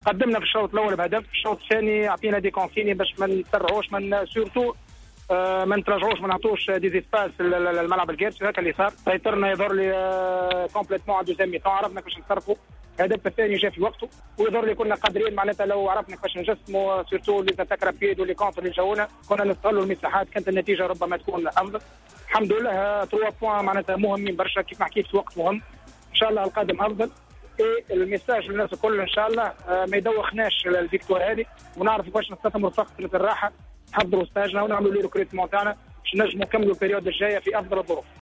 قدمنا في الشوط الاول بهدف، الشوط الثاني عطينا دي كونسيني باش ما نسرعوش، من سورتو ما نتراجعوش، ما نعطوش دي زيسباس الملعب الكارثي. هذا اللي صار، سيطرنا يظهر لي كومبليتمون على دوزيام ميتون، عرفنا كيفاش نصرفوا. الهدف الثاني جاء في وقته، ويظهر لي كنا قادرين معناتها لو عرفنا كيفاش نجسموا سورتو لي زاتاك رابيد واللي كونتر اللي جاونا، كنا نستغلوا المساحات، كانت النتيجه ربما تكون افضل. الحمد لله 3 بوان معناتها مهمين برشا، كيف ما حكيت في وقت مهم. ان شاء الله القادم افضل. الميساج للناس الكل ان شاء الله ما يدوخناش الفيكتور هذه، ونعرف كيفاش نستثمروا في فتره الراحه، نحضروا ستاجنا ونعملوا لي ريكروتمون تاعنا باش نجموا نكملوا البريود الجايه في افضل الظروف.